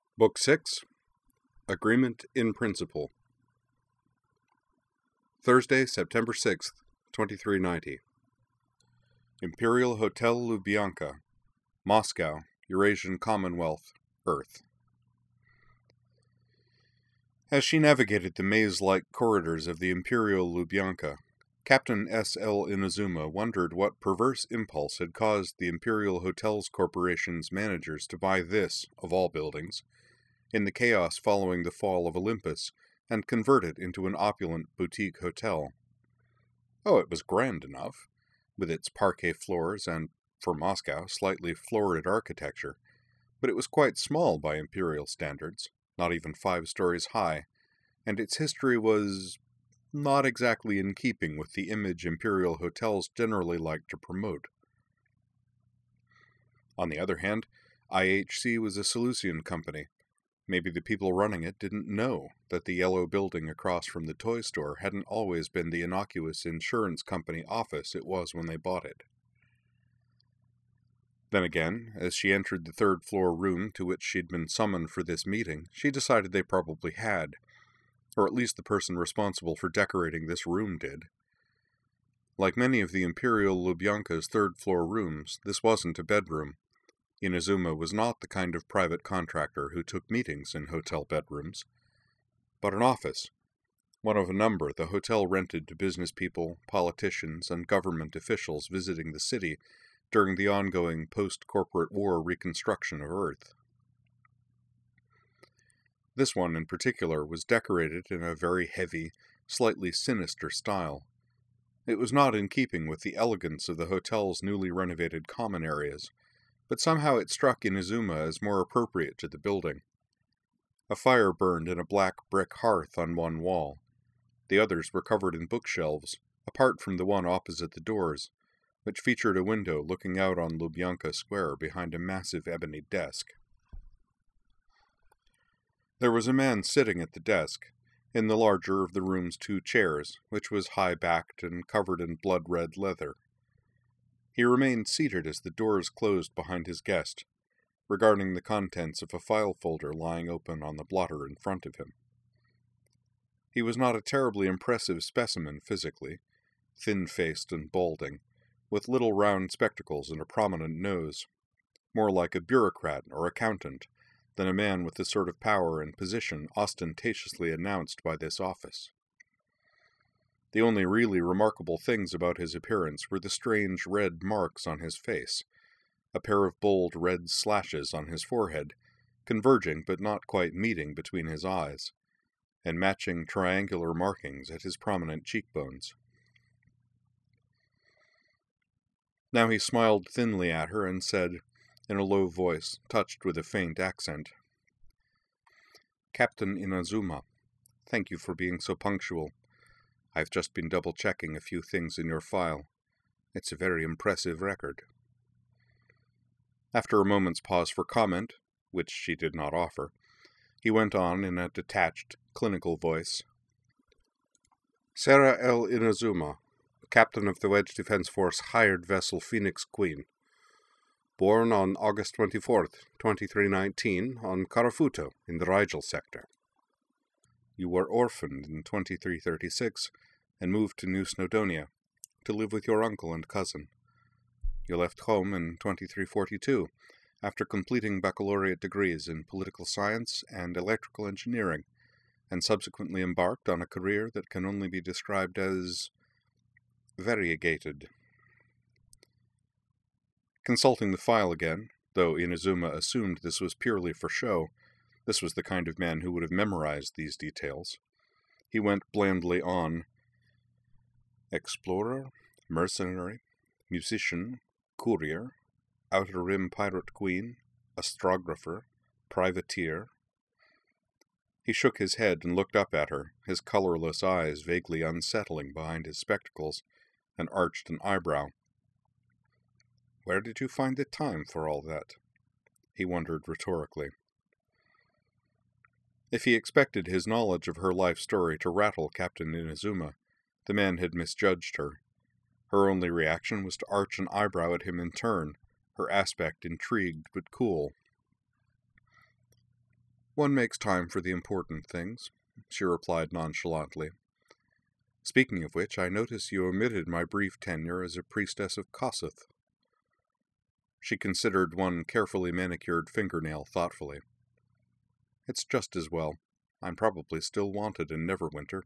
Book 6, Agreement in Principle. Thursday, September 6th, 2390. Imperial Hotel Lubyanka, Moscow, Eurasian Commonwealth, Earth. As she navigated the maze-like corridors of the Imperial Lubyanka, Captain S.L. Inazuma wondered what perverse impulse had caused the Imperial Hotels Corporation's managers to buy this, of all buildings, in the chaos following the fall of Olympus, and convert it into an opulent boutique hotel. Oh, it was grand enough, with its parquet floors and, for Moscow, slightly florid architecture, but it was quite small by imperial standards, not even 5 stories high, and its history was not exactly in keeping with the image imperial hotels generally like to promote. On the other hand, IHC was a Seleucian company. Maybe the people running it didn't know that the yellow building across from the toy store hadn't always been the innocuous insurance company office it was when they bought it. Then again, as she entered the third-floor room to which she'd been summoned for this meeting, she decided they probably had, or at least the person responsible for decorating this room did. Like many of the Imperial Lubyanka's third-floor rooms, this wasn't a bedroom. Inazuma was not the kind of private contractor who took meetings in hotel bedrooms, but an office, one of a number the hotel rented to business people, politicians, and government officials visiting the city during the ongoing post-corporate war reconstruction of Earth. This one in particular was decorated in a very heavy, slightly sinister style. It was not in keeping with the elegance of the hotel's newly renovated common areas, but somehow it struck Inazuma as more appropriate to the building. A fire burned in a black brick hearth on one wall. The others were covered in bookshelves, apart from the one opposite the doors, which featured a window looking out on Lubyanka Square behind a massive ebony desk. There was a man sitting at the desk, in the larger of the room's 2 chairs, which was high-backed and covered in blood-red leather. He remained seated as the doors closed behind his guest, regarding the contents of a file folder lying open on the blotter in front of him. He was not a terribly impressive specimen physically, thin-faced and balding, with little round spectacles and a prominent nose, more like a bureaucrat or accountant than a man with the sort of power and position ostentatiously announced by this office. The only really remarkable things about his appearance were the strange red marks on his face, a pair of bold red slashes on his forehead, converging but not quite meeting between his eyes, and matching triangular markings at his prominent cheekbones. Now he smiled thinly at her and said, in a low voice, touched with a faint accent, "Captain Inazuma, thank you for being so punctual. I've just been double-checking a few things in your file. It's a very impressive record." After a moment's pause for comment, which she did not offer, he went on in a detached, clinical voice. "Sarah L. Inazuma, captain of the Wedge Defense Force hired vessel Phoenix Queen. Born on August 24th, 2319, on Karafuto in the Rigel sector. You were orphaned in 2336 and moved to New Snowdonia to live with your uncle and cousin. You left home in 2342 after completing baccalaureate degrees in political science and electrical engineering, and subsequently embarked on a career that can only be described as variegated." Consulting the file again, though Inazuma assumed this was purely for show, this was the kind of man who would have memorized these details, he went blandly on. Explorer, mercenary, musician, courier, Outer Rim pirate queen, astrographer, privateer. He shook his head and looked up at her, his colorless eyes vaguely unsettling behind his spectacles, and arched an eyebrow. "Where did you find the time for all that?" he wondered rhetorically. If he expected his knowledge of her life story to rattle Captain Inazuma, the man had misjudged her. Her only reaction was to arch an eyebrow at him in turn, her aspect intrigued but cool. One makes time for the important things, she replied nonchalantly. Speaking of which, I notice you omitted my brief tenure as a priestess of Kossuth. She considered one carefully manicured fingernail thoughtfully. It's just as well. I'm probably still wanted in Neverwinter.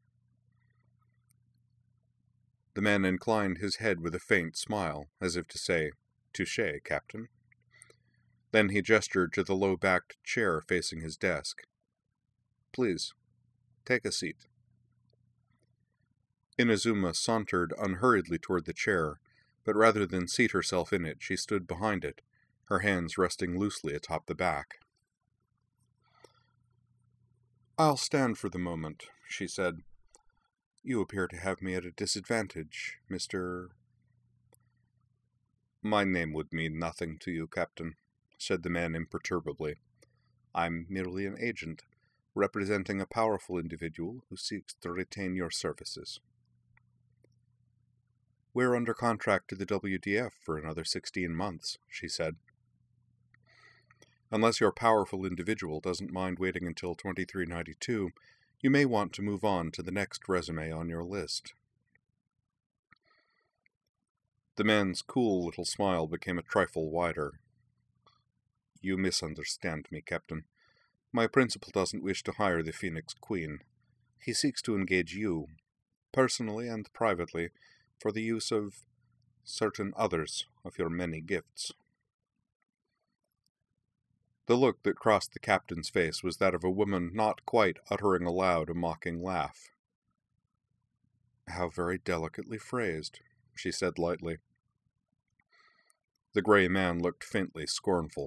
The man inclined his head with a faint smile, as if to say, Touché, Captain. Then he gestured to the low-backed chair facing his desk. Please, take a seat. Inazuma sauntered unhurriedly toward the chair, but rather than seat herself in it, she stood behind it, her hands resting loosely atop the back. I'll stand for the moment, she said. You appear to have me at a disadvantage, Mr. My name would mean nothing to you, Captain, said the man imperturbably. I'm merely an agent, representing a powerful individual who seeks to retain your services. We're under contract to the WDF for another 16 months, she said. Unless your powerful individual doesn't mind waiting until 2392, you may want to move on to the next resume on your list. The man's cool little smile became a trifle wider. You misunderstand me, Captain. My principal doesn't wish to hire the Phoenix Queen. He seeks to engage you, personally and privately, for the use of certain others of your many gifts. The look that crossed the captain's face was that of a woman not quite uttering aloud a mocking laugh. How very delicately phrased, she said lightly. The gray man looked faintly scornful.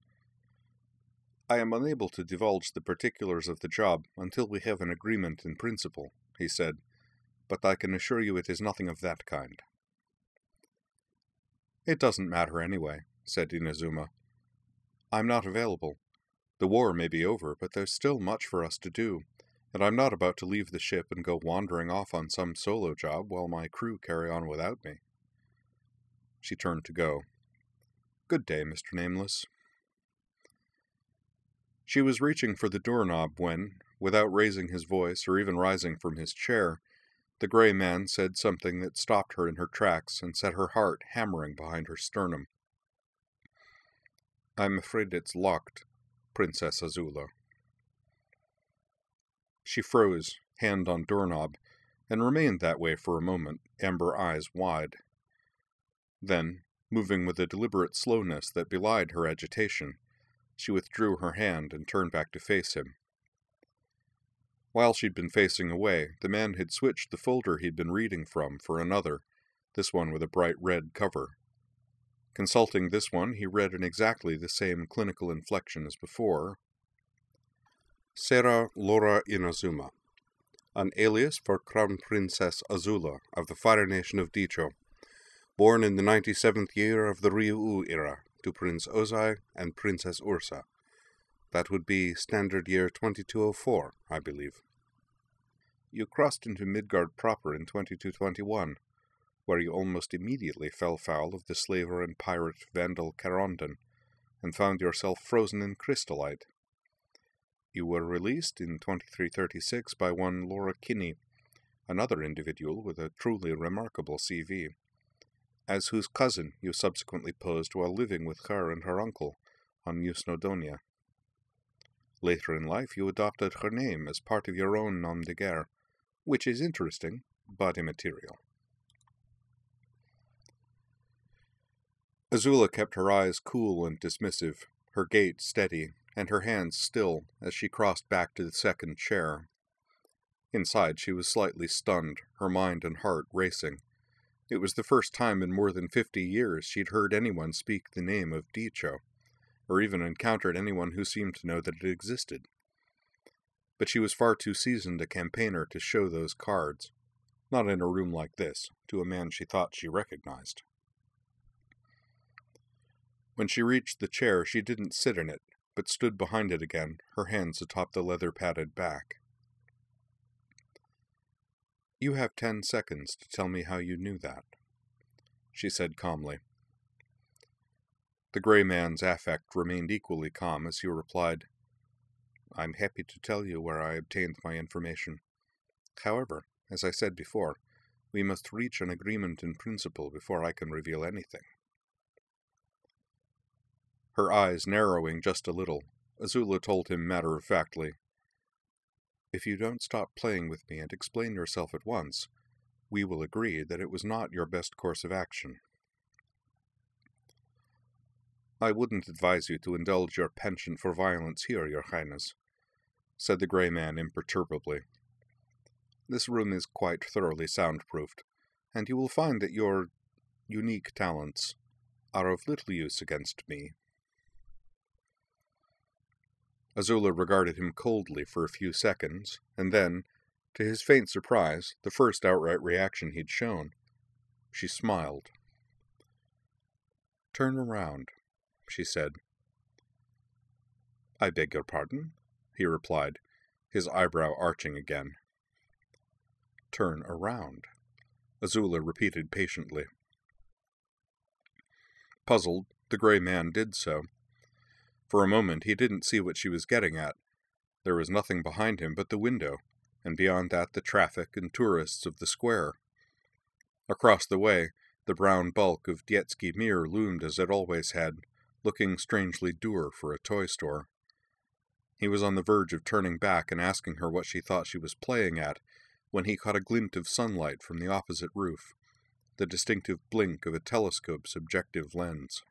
I am unable to divulge the particulars of the job until we have an agreement in principle, he said, but I can assure you it is nothing of that kind. It doesn't matter anyway, said Inazuma. I'm not available. The war may be over, but there's still much for us to do, and I'm not about to leave the ship and go wandering off on some solo job while my crew carry on without me. She turned to go. Good day, Mr. Nameless. She was reaching for the doorknob when, without raising his voice or even rising from his chair, the gray man said something that stopped her in her tracks and set her heart hammering behind her sternum. I'm afraid it's locked, Princess Azula. She froze, hand on doorknob, and remained that way for a moment, amber eyes wide. Then, moving with a deliberate slowness that belied her agitation, she withdrew her hand and turned back to face him. While she'd been facing away, the man had switched the folder he'd been reading from for another, this one with a bright red cover. Consulting this one, he read in exactly the same clinical inflection as before. Sera Laura Inazuma, an alias for Crown Princess Azula of the Fire Nation of Dicho, born in the 97th year of the Ryū era to Prince Ozai and Princess Ursa. That would be standard year 2204, I believe. You crossed into Midgard proper in 2221, where you almost immediately fell foul of the slaver and pirate Vandal Carondan, and found yourself frozen in crystallite. You were released in 2336 by one Laura Kinney, another individual with a truly remarkable CV, as whose cousin you subsequently posed while living with her and her uncle on New Snowdonia. Later in life you adopted her name as part of your own nom de guerre, which is interesting, but immaterial. Azula kept her eyes cool and dismissive, her gait steady, and her hands still as she crossed back to the second chair. Inside she was slightly stunned, her mind and heart racing. It was the first time in more than 50 years she'd heard anyone speak the name of Dicho, or even encountered anyone who seemed to know that it existed. But she was far too seasoned a campaigner to show those cards, not in a room like this, to a man she thought she recognized. When she reached the chair, she didn't sit in it, but stood behind it again, her hands atop the leather-padded back. You have 10 seconds to tell me how you knew that, she said calmly. The gray man's affect remained equally calm as he replied, I'm happy to tell you where I obtained my information. However, as I said before, we must reach an agreement in principle before I can reveal anything." Her eyes narrowing just a little, Azula told him matter-of-factly, "If you don't stop playing with me and explain yourself at once, we will agree that it was not your best course of action." "I wouldn't advise you to indulge your penchant for violence here, Your Highness," said the Grey Man imperturbably. "This room is quite thoroughly soundproofed, and you will find that your unique talents are of little use against me." Azula regarded him coldly for a few seconds, and then, to his faint surprise, the first outright reaction he'd shown, she smiled. "Turn around," she said. "I beg your pardon?" he replied, his eyebrow arching again. "Turn around," Azula repeated patiently. Puzzled, the Grey Man did so. For a moment he didn't see what she was getting at. There was nothing behind him but the window, and beyond that the traffic and tourists of the square. Across the way, the brown bulk of Dietzky Mir loomed as it always had, looking strangely dour for a toy store. He was on the verge of turning back and asking her what she thought she was playing at, when he caught a glint of sunlight from the opposite roof, the distinctive blink of a telescope's objective lens.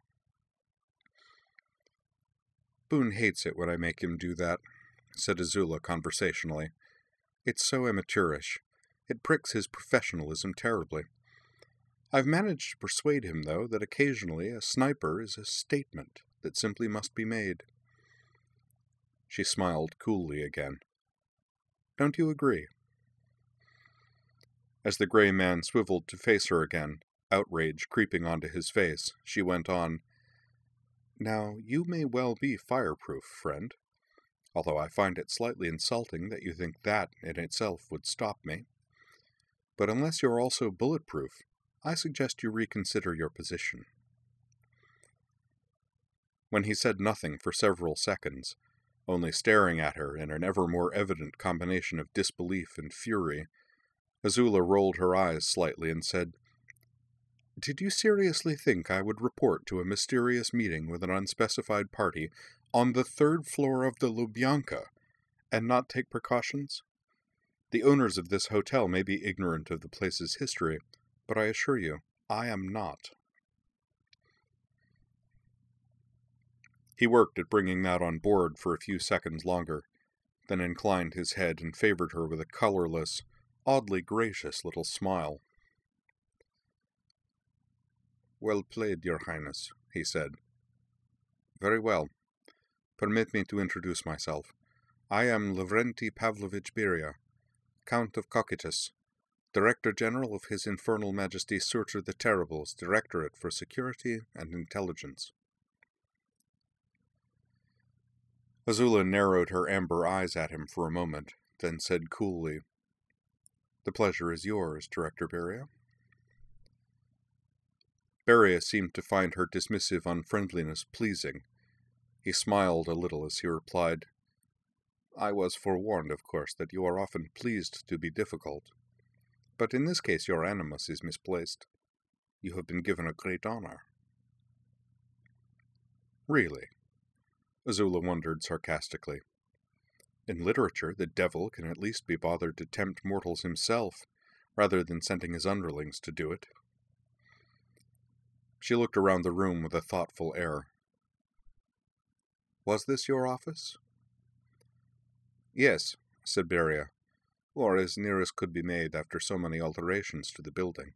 "Boone hates it when I make him do that," said Azula conversationally. "It's so amateurish. It pricks his professionalism terribly. I've managed to persuade him, though, that occasionally a sniper is a statement that simply must be made." She smiled coolly again. "Don't you agree?" As the Grey Man swiveled to face her again, outrage creeping onto his face, she went on, "Now, you may well be fireproof, friend, although I find it slightly insulting that you think that in itself would stop me. But unless you're also bulletproof, I suggest you reconsider your position." When he said nothing for several seconds, only staring at her in an ever more evident combination of disbelief and fury, Azula rolled her eyes slightly and said, "Did you seriously think I would report to a mysterious meeting with an unspecified party on the 3rd floor of the Lubyanka and not take precautions? The owners of this hotel may be ignorant of the place's history, but I assure you, I am not." He worked at bringing that on board for a few seconds longer, then inclined his head and favored her with a colorless, oddly gracious little smile. "Well played, Your Highness," he said. "Very well. Permit me to introduce myself. I am Lavrenti Pavlovich Beria, Count of Cocytus, Director General of His Infernal Majesty Surtur the Terrible's Directorate for Security and Intelligence." Azula narrowed her amber eyes at him for a moment, then said coolly, "The pleasure is yours, Director Beria." Beria seemed to find her dismissive unfriendliness pleasing. He smiled a little as he replied, "I was forewarned, of course, that you are often pleased to be difficult. But in this case your animus is misplaced. You have been given a great honor." "Really?" Azula wondered sarcastically. "In literature, the devil can at least be bothered to tempt mortals himself, rather than sending his underlings to do it." She looked around the room with a thoughtful air. "Was this your office?" "Yes," said Beria, "or as near as could be made after so many alterations to the building."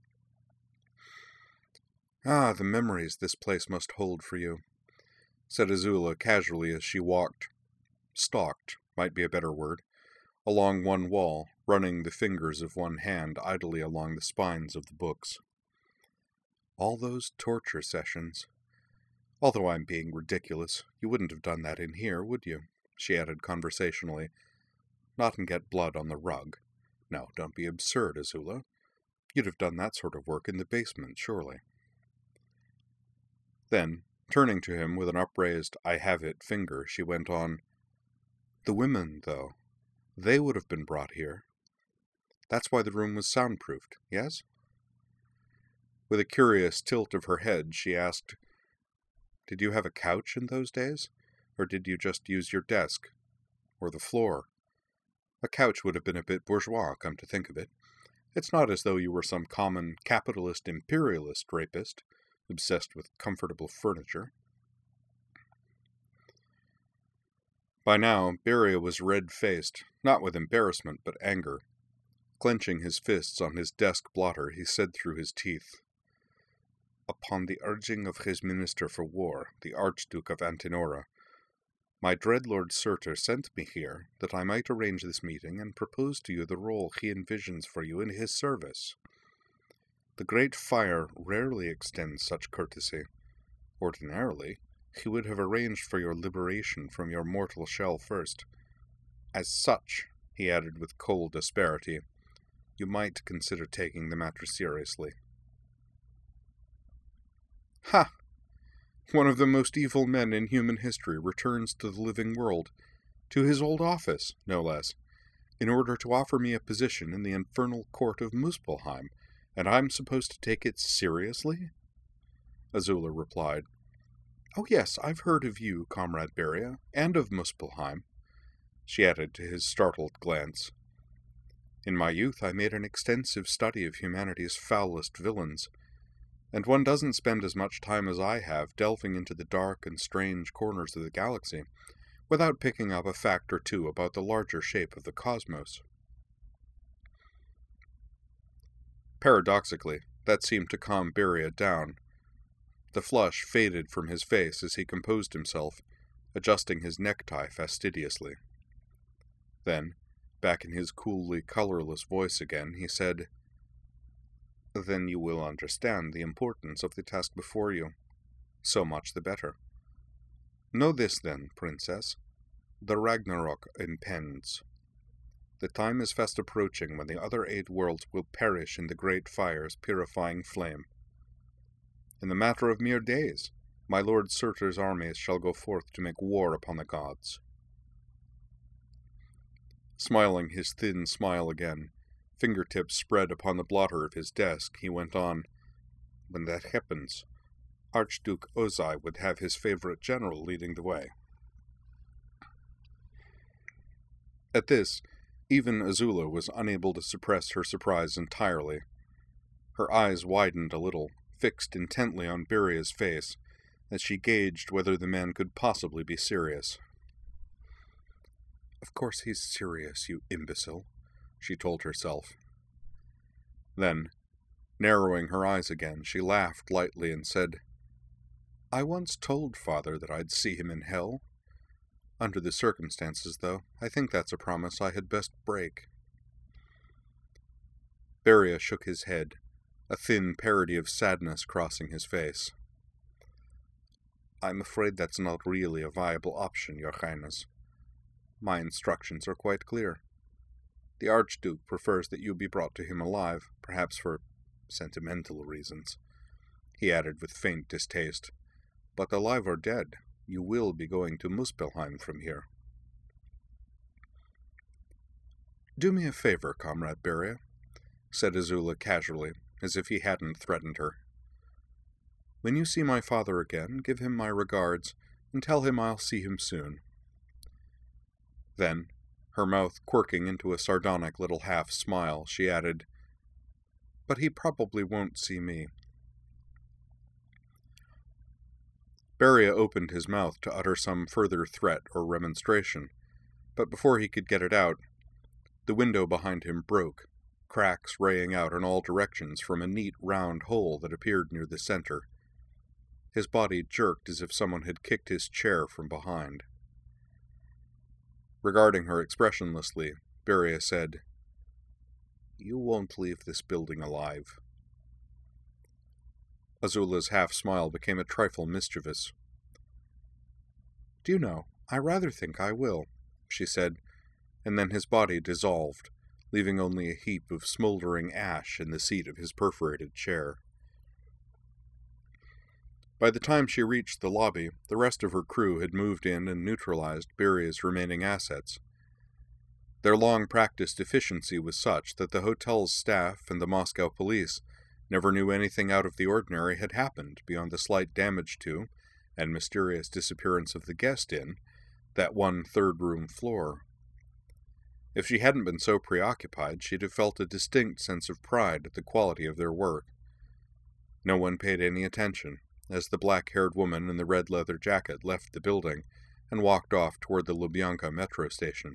"Ah, the memories this place must hold for you," said Azula casually as she stalked, might be a better word, along one wall, running the fingers of one hand idly along the spines of the books. "All those torture sessions. Although I'm being ridiculous, you wouldn't have done that in here, would you?" she added conversationally. "Not and get blood on the rug. No, don't be absurd, Azula. You'd have done that sort of work in the basement, surely." Then, turning to him with an upraised "I have it" finger, she went on, The women, though, they would have been brought here. That's why the room was soundproofed, yes? With a curious tilt of her head, she asked, "Did you have a couch in those days? Or did you just use your desk? Or the floor? A couch would have been a bit bourgeois, come to think of it. It's not as though you were some common capitalist imperialist rapist, obsessed with comfortable furniture." By now, Beria was red-faced, not with embarrassment, but anger. Clenching his fists on his desk blotter, he said through his teeth, "Upon the urging of his Minister for War, the Archduke of Antinora, my dread Lord Surtur sent me here that I might arrange this meeting and propose to you the role he envisions for you in his service. The Great Fire rarely extends such courtesy. Ordinarily, he would have arranged for your liberation from your mortal shell first. As such," he added with cold asperity, "you might consider taking the matter seriously." Ha! One of the most evil men in human history returns to the living world, to his old office, no less, in order to offer me a position in the infernal court of Muspelheim, and I'm supposed to take it seriously? Azula replied, "Oh yes, I've heard of you, Comrade Beria, and of Muspelheim," she added to his startled glance. "In my youth I made an extensive study of humanity's foulest villains, and one doesn't spend as much time as I have delving into the dark and strange corners of the galaxy without picking up a fact or two about the larger shape of the cosmos." Paradoxically, that seemed to calm Beria down. The flush faded from his face as he composed himself, adjusting his necktie fastidiously. Then, back in his coolly colorless voice again, he said, "Then you will understand the importance of the task before you. So much the better. Know this then, Princess. The Ragnarok impends. The time is fast approaching when the other 8 worlds will perish in the great fire's purifying flame. In the matter of mere days, my lord Surtur's armies shall go forth to make war upon the gods." Smiling his thin smile again, fingertips spread upon the blotter of his desk, he went on, "When that happens, Archduke Ozai would have his favorite general leading the way." At this, even Azula was unable to suppress her surprise entirely. Her eyes widened a little, fixed intently on Beria's face, as she gauged whether the man could possibly be serious. "Of course he's serious, you imbecile," she told herself. Then, narrowing her eyes again, she laughed lightly and said, "I once told Father that I'd see him in hell. Under the circumstances, though, I think that's a promise I had best break." Beria shook his head, a thin parody of sadness crossing his face. "I'm afraid that's not really a viable option, Your Highness. My instructions are quite clear. The Archduke prefers that you be brought to him alive, perhaps for sentimental reasons," he added with faint distaste. "But alive or dead, you will be going to Muspelheim from here." "Do me a favor, Comrade Beria," said Azula casually, as if he hadn't threatened her. "When you see my father again, give him my regards, and tell him I'll see him soon." Then, her mouth quirking into a sardonic little half-smile, she added, "But he probably won't see me." Beria opened his mouth to utter some further threat or remonstration, but before he could get it out, the window behind him broke, cracks raying out in all directions from a neat round hole that appeared near the center. His body jerked as if someone had kicked his chair from behind. Regarding her expressionlessly, Beria said, "You won't leave this building alive." Azula's half-smile became a trifle mischievous. "Do you know, I rather think I will," she said, and then his body dissolved, leaving only a heap of smoldering ash in the seat of his perforated chair. By the time she reached the lobby, the rest of her crew had moved in and neutralized Beria's remaining assets. Their long-practiced efficiency was such that the hotel's staff and the Moscow police never knew anything out of the ordinary had happened beyond the slight damage to, and mysterious disappearance of the guest in, that one third-room floor. If she hadn't been so preoccupied, she'd have felt a distinct sense of pride at the quality of their work. No one paid any attention as the black-haired woman in the red leather jacket left the building and walked off toward the Lubyanka metro station.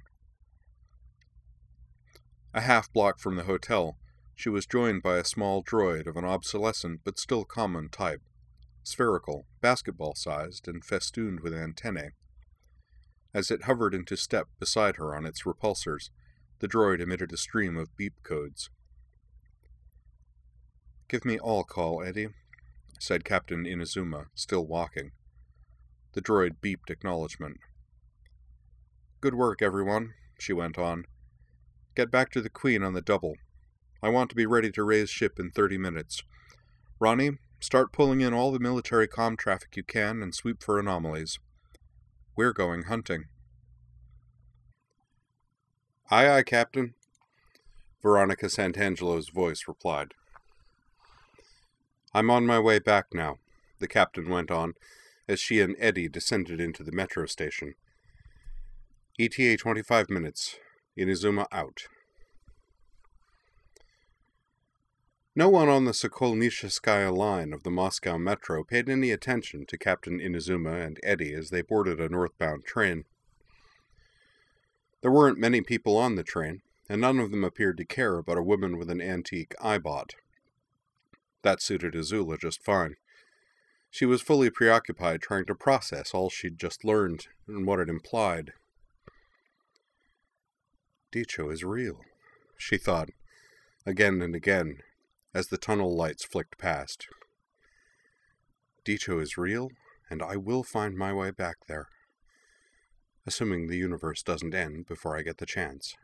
A half-block from the hotel, she was joined by a small droid of an obsolescent but still common type, spherical, basketball-sized, and festooned with antennae. As it hovered into step beside her on its repulsors, the droid emitted a stream of beep codes. "Give me all call, Eddie," said Captain Inazuma, still walking. The droid beeped acknowledgement. "Good work, everyone," she went on. "Get back to the Queen on the double. I want to be ready to raise ship in 30 minutes. Ronnie, start pulling in all the military comm traffic you can and sweep for anomalies. We're going hunting." "Aye, aye, Captain," Veronica Santangelo's voice replied. "I'm on my way back now," the captain went on, as she and Eddie descended into the metro station. "ETA 25 minutes. Inazuma out." No one on the Sokolnisheskaya line of the Moscow metro paid any attention to Captain Inazuma and Eddie as they boarded a northbound train. There weren't many people on the train, and none of them appeared to care about a woman with an antique eyebot. That suited Azula just fine. She was fully preoccupied trying to process all she'd just learned and what it implied. "Dicho is real," she thought, again and again, as the tunnel lights flicked past. "Dicho is real, and I will find my way back there. Assuming the universe doesn't end before I get the chance."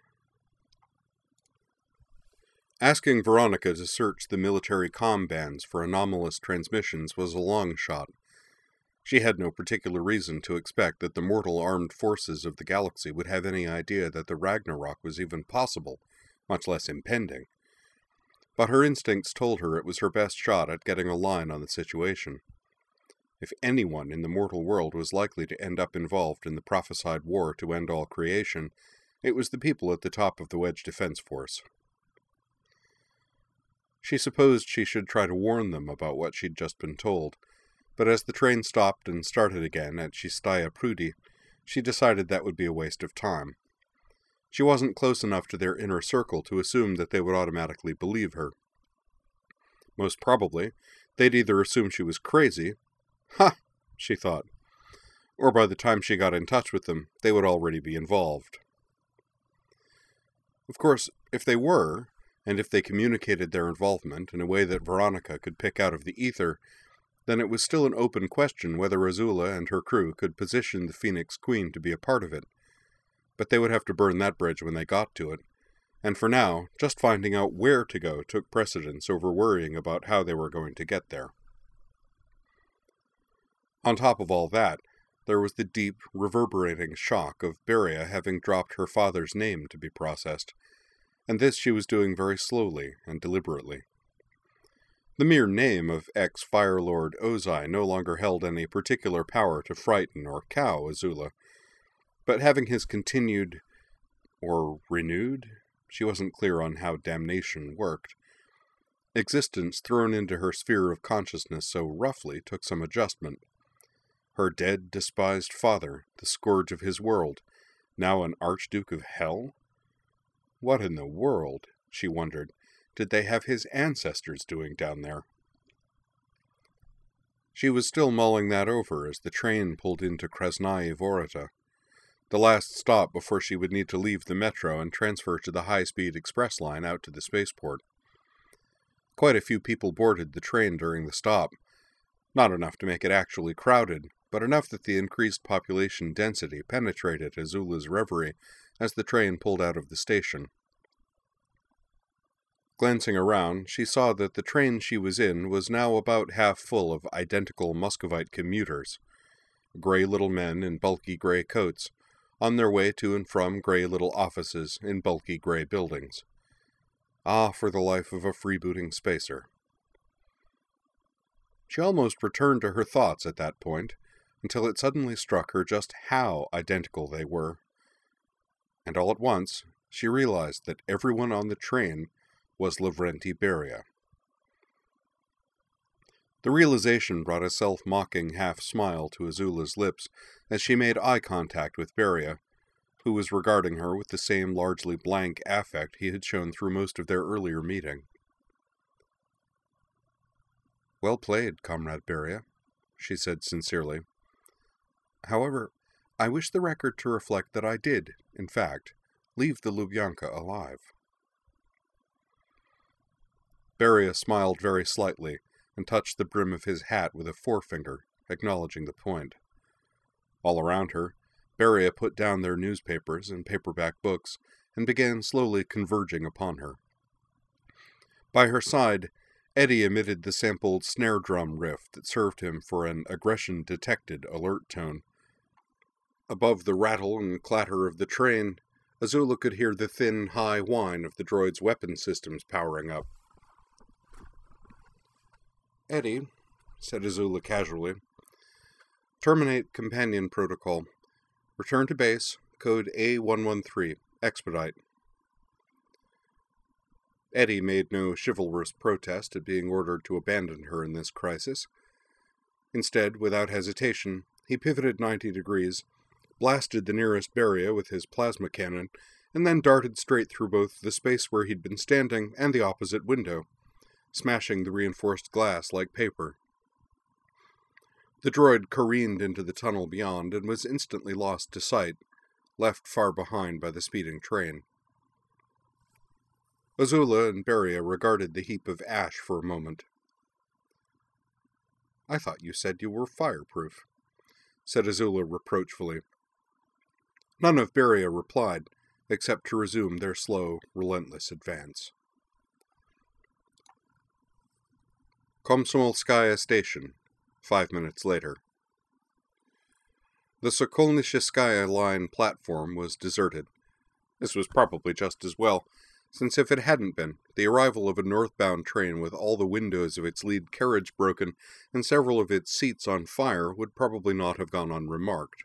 Asking Veronica to search the military comm bands for anomalous transmissions was a long shot. She had no particular reason to expect that the mortal armed forces of the galaxy would have any idea that the Ragnarok was even possible, much less impending. But her instincts told her it was her best shot at getting a line on the situation. If anyone in the mortal world was likely to end up involved in the prophesied war to end all creation, it was the people at the top of the Wedge Defense Force. She supposed she should try to warn them about what she'd just been told, but as the train stopped and started again at Chistaya Prudi, she decided that would be a waste of time. She wasn't close enough to their inner circle to assume that they would automatically believe her. Most probably, they'd either assume she was crazy, she thought, or by the time she got in touch with them, they would already be involved. Of course, if they were, and if they communicated their involvement in a way that Veronica could pick out of the ether, then it was still an open question whether Azula and her crew could position the Phoenix Queen to be a part of it. But they would have to burn that bridge when they got to it, and for now, just finding out where to go took precedence over worrying about how they were going to get there. On top of all that, there was the deep, reverberating shock of Beria having dropped her father's name to be processed, and this she was doing very slowly and deliberately. The mere name of ex-Fire Lord Ozai no longer held any particular power to frighten or cow Azula, but having his continued, or renewed, she wasn't clear on how damnation worked, existence thrown into her sphere of consciousness so roughly took some adjustment. Her dead, despised father, the scourge of his world, now an Archduke of Hell? What in the world, she wondered, did they have his ancestors doing down there? She was still mulling that over as the train pulled into Krasnaya Vorota, the last stop before she would need to leave the metro and transfer to the high-speed express line out to the spaceport. Quite a few people boarded the train during the stop, not enough to make it actually crowded, but enough that the increased population density penetrated Azula's reverie as the train pulled out of the station. Glancing around, she saw that the train she was in was now about half full of identical Muscovite commuters, gray little men in bulky gray coats, on their way to and from gray little offices in bulky gray buildings. Ah, for the life of a freebooting spacer. She almost returned to her thoughts at that point, until it suddenly struck her just how identical they were. And all at once, she realized that everyone on the train was Lavrenti Beria. The realization brought a self-mocking half-smile to Azula's lips as she made eye contact with Beria, who was regarding her with the same largely blank affect he had shown through most of their earlier meeting. "Well played, Comrade Beria," she said sincerely. "However, I wish the record to reflect that I did, in fact, leave the Lubyanka alive." Beria smiled very slightly and touched the brim of his hat with a forefinger, acknowledging the point. All around her, Beria put down their newspapers and paperback books and began slowly converging upon her. By her side, Eddie emitted the sampled snare drum riff that served him for an aggression-detected alert tone. Above the rattle and clatter of the train, Azula could hear the thin, high whine of the droid's weapon systems powering up. "Eddie," said Azula casually, "terminate companion protocol. Return to base, code A113, expedite." Eddie made no chivalrous protest at being ordered to abandon her in this crisis. Instead, without hesitation, he pivoted 90 degrees, blasted the nearest Beria with his plasma cannon, and then darted straight through both the space where he'd been standing and the opposite window, smashing the reinforced glass like paper. The droid careened into the tunnel beyond and was instantly lost to sight, left far behind by the speeding train. Azula and Beria regarded the heap of ash for a moment. "I thought you said you were fireproof," said Azula reproachfully. None of Beria replied, except to resume their slow, relentless advance. Komsomolskaya Station, 5 minutes later. The Sokolnisheskaya line platform was deserted. This was probably just as well, since if it hadn't been, the arrival of a northbound train with all the windows of its lead carriage broken and several of its seats on fire would probably not have gone unremarked.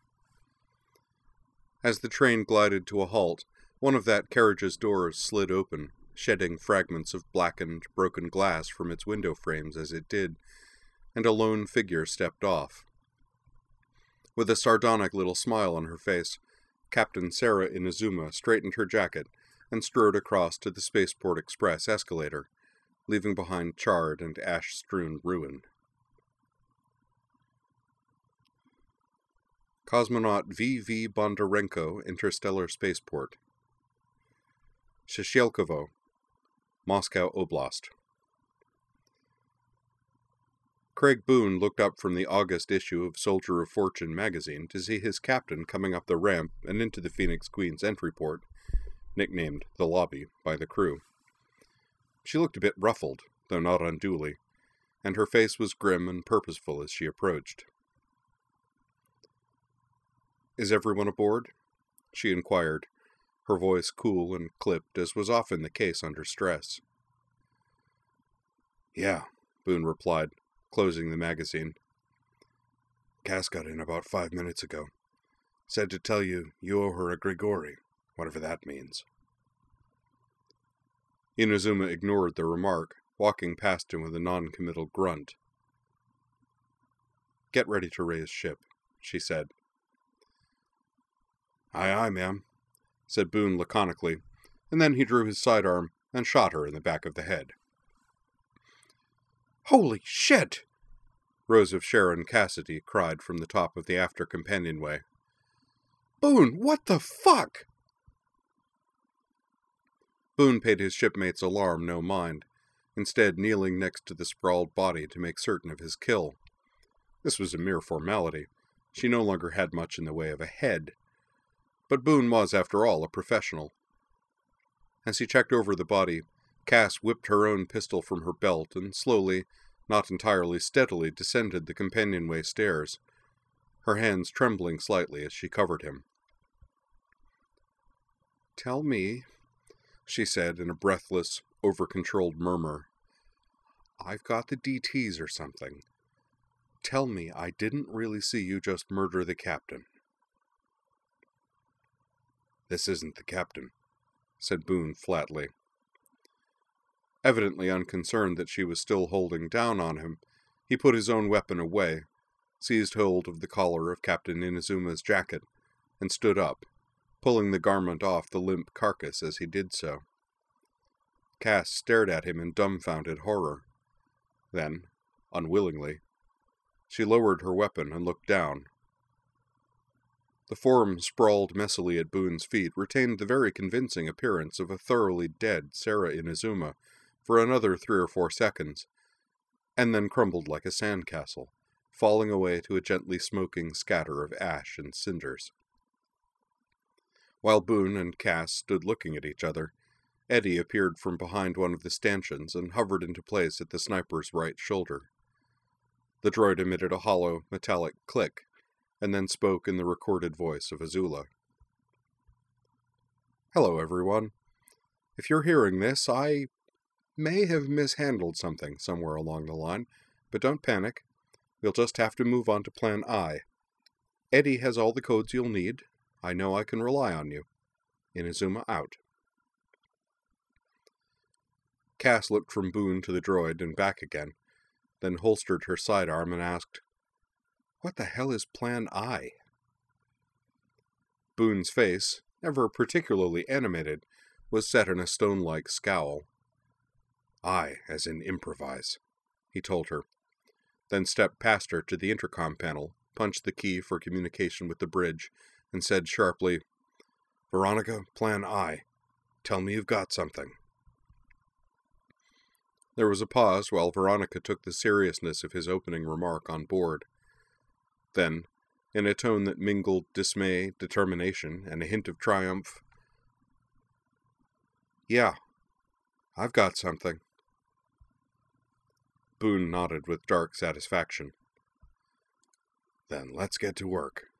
As the train glided to a halt, one of that carriage's doors slid open, shedding fragments of blackened, broken glass from its window frames as it did, and a lone figure stepped off. With a sardonic little smile on her face, Captain Sarah Inazuma straightened her jacket and strode across to the Spaceport Express escalator, leaving behind charred and ash-strewn ruin. Cosmonaut V.V. Bondarenko Interstellar Spaceport. Sheshelkovo, Moscow Oblast. Craig Boone looked up from the August issue of Soldier of Fortune magazine to see his captain coming up the ramp and into the Phoenix Queen's entry port, nicknamed the lobby by the crew. She looked a bit ruffled, though not unduly, and her face was grim and purposeful as she approached. "Is everyone aboard?" she inquired, her voice cool and clipped, as was often the case under stress. "Yeah," Boone replied, closing the magazine. "Cass got in about 5 minutes ago. Said to tell you owe her a Grigori, whatever that means." Inazuma ignored the remark, walking past him with a non-committal grunt. "Get ready to raise ship," she said. "Aye, aye, ma'am," said Boone laconically, and then he drew his sidearm and shot her in the back of the head. "Holy shit!" Rose of Sharon Cassidy cried from the top of the after companionway. "Boone, what the fuck?" Boone paid his shipmate's alarm no mind, instead kneeling next to the sprawled body to make certain of his kill. This was a mere formality. She no longer had much in the way of a head. But Boone was, after all, a professional. As he checked over the body, Cass whipped her own pistol from her belt and slowly, not entirely steadily, descended the companionway stairs, her hands trembling slightly as she covered him. Tell me, she said in a breathless, over-controlled murmur. I've got the DTs or something. Tell me I didn't really see you just murder the captain. This isn't the captain, said Boone flatly. Evidently unconcerned that she was still holding down on him, he put his own weapon away, seized hold of the collar of Captain Inazuma's jacket, and stood up, pulling the garment off the limp carcass as he did so. Cass stared at him in dumbfounded horror. Then, unwillingly, she lowered her weapon and looked down. The form sprawled messily at Boone's feet retained the very convincing appearance of a thoroughly dead Sarah Inazuma for another 3 or 4 seconds, and then crumbled like a sandcastle, falling away to a gently smoking scatter of ash and cinders. While Boone and Cass stood looking at each other, Eddie appeared from behind one of the stanchions and hovered into place at the sniper's right shoulder. The droid emitted a hollow, metallic click, and then spoke in the recorded voice of Azula. Hello, everyone. If you're hearing this, I may have mishandled something somewhere along the line, but don't panic. We'll just have to move on to Plan I. Eddie has all the codes you'll need. I know I can rely on you. Inazuma out. Cass looked from Boone to the droid and back again, then holstered her sidearm and asked, What the hell is Plan I? Boone's face, never particularly animated, was set in a stone-like scowl. I, as in improvise, he told her, then stepped past her to the intercom panel, punched the key for communication with the bridge, and said sharply, Veronica, Plan I. Tell me you've got something. There was a pause while Veronica took the seriousness of his opening remark on board. Then, in a tone that mingled dismay, determination, and a hint of triumph, Yeah, I've got something. Boone nodded with dark satisfaction. Then let's get to work.